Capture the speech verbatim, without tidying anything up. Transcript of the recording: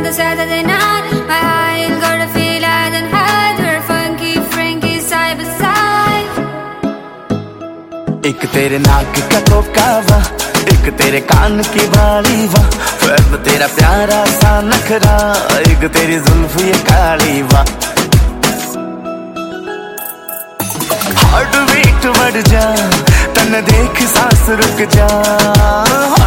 a Saturday night. My high heels got a feel higher than high. We're funky Frankie side by side. एक तेरे नाक का कोकावा, एक तेरे कान की बाली वा, फिर तेरा प्यारा सा नखरा, एक तेरी जुल्फ ये काली वा। हार्ट बीट बढ़ जा, तन देख सांस रुक जा।